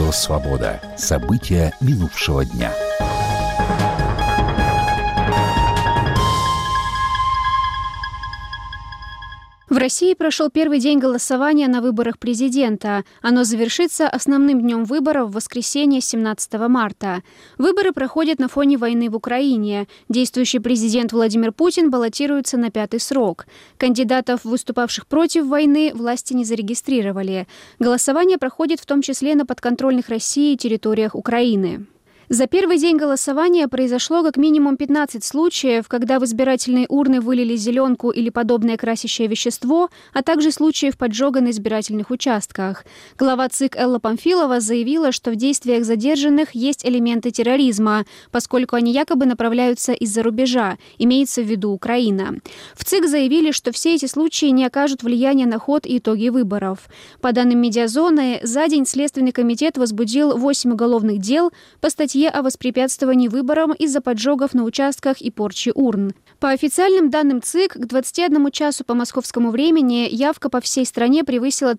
Радио «Свобода». События минувшего дня. В России прошел первый день голосования на выборах президента. Оно завершится основным днем выборов в воскресенье 17 марта. Выборы проходят на фоне войны в Украине. Действующий президент Владимир Путин баллотируется на 5-й срок. Кандидатов, выступавших против войны, власти не зарегистрировали. Голосование проходит в том числе на подконтрольных России территориях Украины. За первый день голосования произошло как минимум 15 случаев, когда в избирательные урны вылили зеленку или подобное красящее вещество, а также случаев поджога на избирательных участках. Глава ЦИК Элла Памфилова заявила, что в действиях задержанных есть элементы терроризма, поскольку они якобы направляются из-за рубежа, имеется в виду Украина. В ЦИК заявили, что все эти случаи не окажут влияния на ход и итоги выборов. По данным Медиазоны, за день Следственный комитет возбудил 8 уголовных дел по статье о воспрепятствовании выборам из-за поджогов на участках и порчи урн. По официальным данным ЦИК, к 21 часу по московскому времени явка по всей стране превысила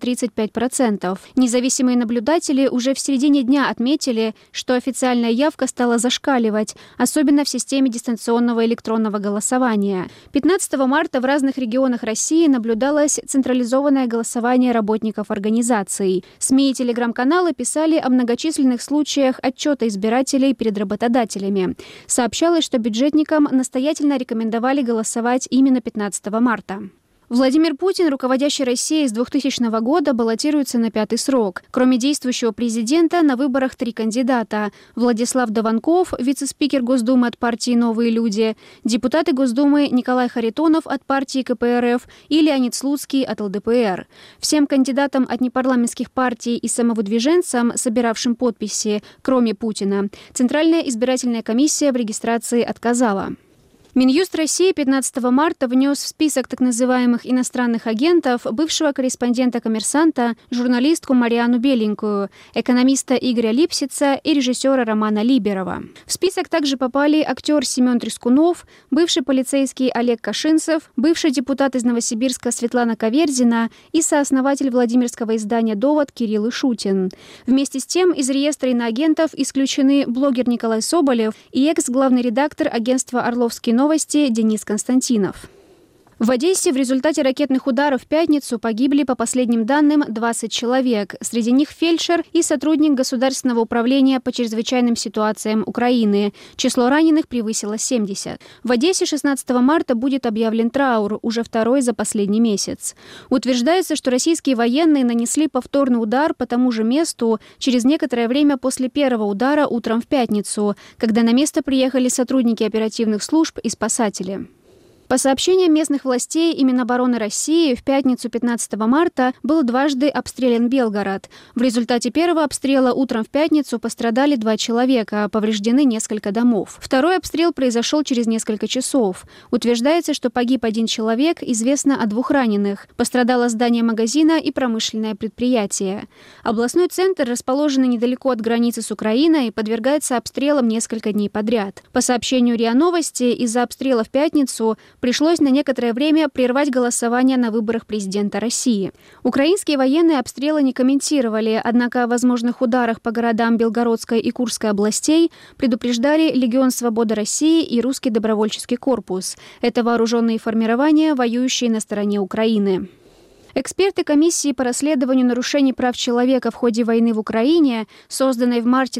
35%. Независимые наблюдатели уже в середине дня отметили, что официальная явка стала зашкаливать, особенно в системе дистанционного электронного голосования. 15 марта в разных регионах России наблюдалось централизованное голосование работников организаций. СМИ и телеграм-каналы писали о многочисленных случаях отчета избирателей перед работодателями. Сообщалось, что бюджетникам настоятельно рекомендовали голосовать именно 15 марта. Владимир Путин, руководящий Россией с 2000 года, баллотируется на 5-й срок. Кроме действующего президента, на выборах 3 кандидата. Владислав Дованков, вице-спикер Госдумы от партии «Новые люди», депутаты Госдумы Николай Харитонов от партии КПРФ и Леонид Слуцкий от ЛДПР. Всем кандидатам от непарламентских партий и самовыдвиженцам, собиравшим подписи, кроме Путина, Центральная избирательная комиссия в регистрации отказала. Минюст России 15 марта внес в список так называемых иностранных агентов бывшего корреспондента «Коммерсанта», журналистку Марианну Беленькую, экономиста Игоря Липсица и режиссера Романа Либерова. В список также попали актер Семен Трескунов, бывший полицейский Олег Кашинцев, бывший депутат из Новосибирска Светлана Каверзина и сооснователь владимирского издания «Довод» Кирилл Ишутин. Вместе с тем из реестра иноагентов исключены блогер Николай Соболев и экс-главный редактор агентства «Орловские новости» Денис Константинов. В Одессе в результате ракетных ударов в пятницу погибли, по последним данным, 20 человек. Среди них фельдшер и сотрудник Государственного управления по чрезвычайным ситуациям Украины. Число раненых превысило 70. В Одессе 16 марта будет объявлен траур, уже второй за последний месяц. Утверждается, что российские военные нанесли повторный удар по тому же месту через некоторое время после первого удара утром в пятницу, когда на место приехали сотрудники оперативных служб и спасатели. По сообщениям местных властей и Минобороны России, в пятницу 15 марта был дважды обстрелян Белгород. В результате первого обстрела утром в пятницу пострадали 2 человека, повреждены несколько домов. Второй обстрел произошел через несколько часов. Утверждается, что погиб 1 человек, известно о 2 раненых. Пострадало здание магазина и промышленное предприятие. Областной центр, расположенный недалеко от границы с Украиной, подвергается обстрелам несколько дней подряд. По сообщению РИА Новости, из-за обстрела в пятницу пришлось на некоторое время прервать голосование на выборах президента России. Украинские военные обстрелы не комментировали, однако о возможных ударах по городам Белгородской и Курской областей предупреждали Легион Свободы России и Русский добровольческий корпус. Это вооруженные формирования, воюющие на стороне Украины. Эксперты комиссии по расследованию нарушений прав человека в ходе войны в Украине, созданной в марте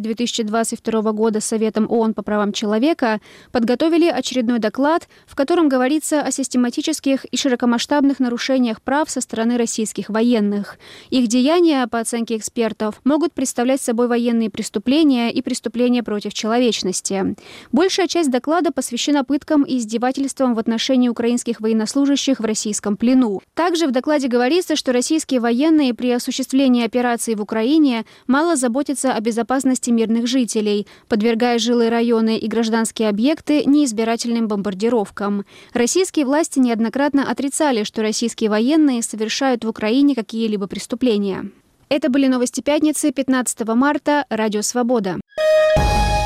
2022 года Советом ООН по правам человека, подготовили очередной доклад, в котором говорится о систематических и широкомасштабных нарушениях прав со стороны российских военных. Их деяния, по оценке экспертов, могут представлять собой военные преступления и преступления против человечности. Большая часть доклада посвящена пыткам и издевательствам в отношении украинских военнослужащих в российском плену. Также в докладе говорится, что российские военные при осуществлении операций в Украине мало заботятся о безопасности мирных жителей, подвергая жилые районы и гражданские объекты неизбирательным бомбардировкам. Российские власти неоднократно отрицали, что российские военные совершают в Украине какие-либо преступления. Это были новости пятницы, 15 марта. Радио «Свобода».